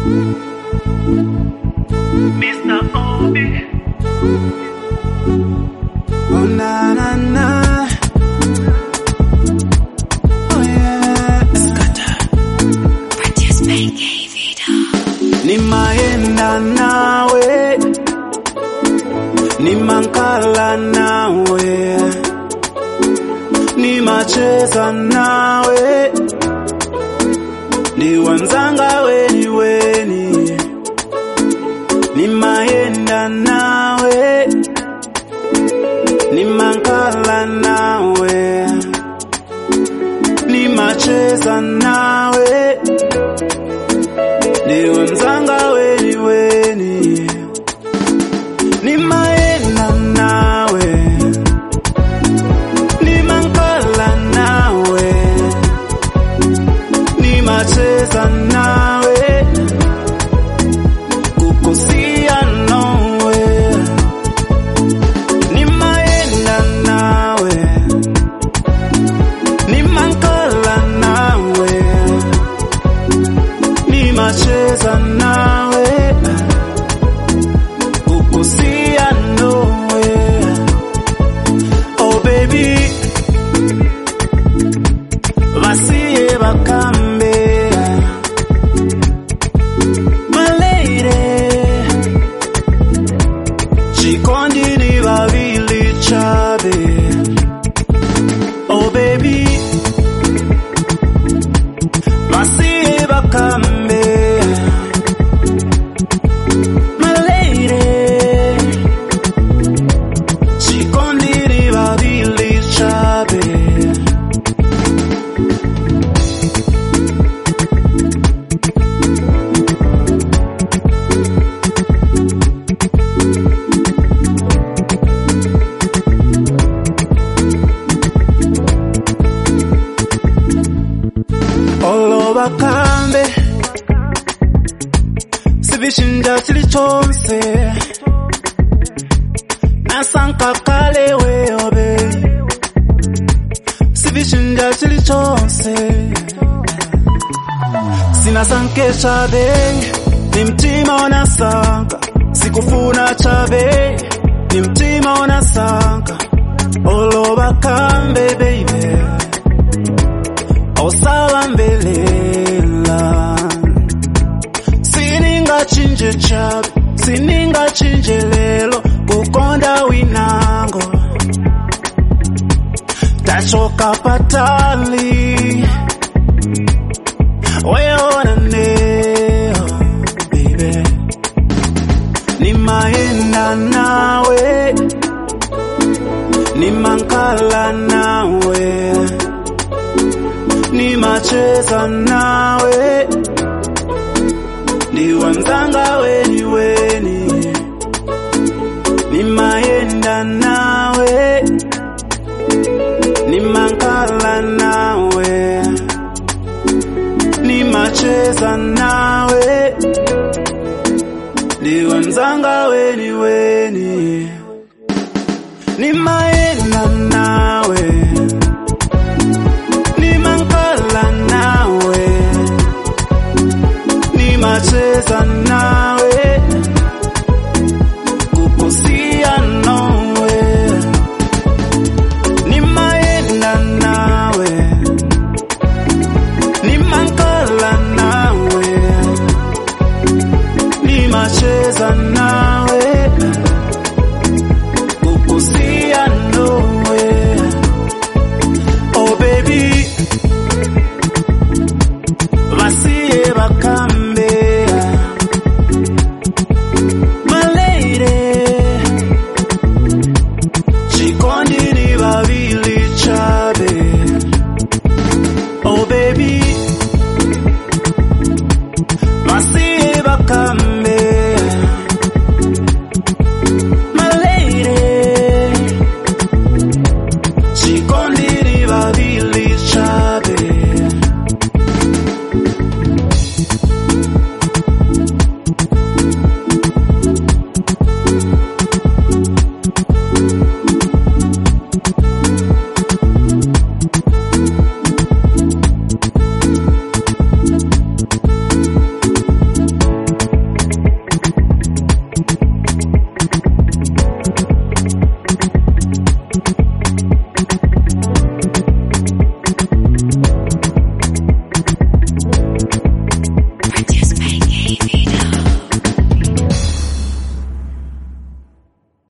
Mr. Obi. Oh na na na. Oh yeah. Scatter. Produced by K-Vida. Nimaenda nawe, nimankala nawe, nimacheza nawe, niwanzanga weni weni. Nimaenda nawe, nimankala nawe, nimacheza nawe, niwanzanga weni weni. Nimaenda nawe, nimankala nawe, nimacheza nawe, kukusia nawe. Nimaenda nawe, nimankala nawe, nimacheza nawe, kukusia nawe. Oh baby, vasiye bakambe, my lady, chikondi ni babili chabe. Oh baby, vasiye bakambe, my lady, chikondi ni babili chabe. Oloba kambe, sibishinja chili chonse, nasanka kale weobe, sibishinja chili chonse, sinasanke chabe, ni mtima unasanka, sikufuna chabe, ni mtima unasanka. Oloba kambe baby, osala mbelela, sininga chinje chabe, sininga chinje lelo, kukonda winango, tachoka patali, weona neo, baby. Nimaenda nawe, nimankala nawe, nimacheza nawe, niwanzanga weni weni. Nimaenda nawe, nimankala nawe, nimacheza nawe, niwanzanga weni weni. Nimaenda nawe, nimankala nawe, nimacheza nawe, kukusia nawe. Nimaenda nawe, nimankala nawe, nimacheza nawe.